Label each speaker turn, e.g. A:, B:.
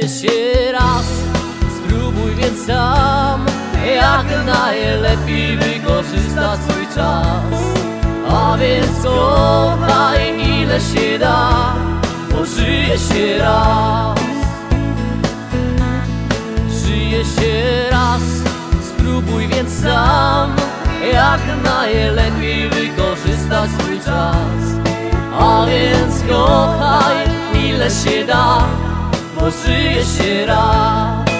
A: Żyje się raz, spróbuj więc sam, jak najlepiej wykorzystać swój czas. A więc kochaj ile się da, bo żyje się raz. Żyje się raz, spróbuj więc sam, jak najlepiej wykorzystać swój czas. A więc kochaj ile się da, bo żyje się raz.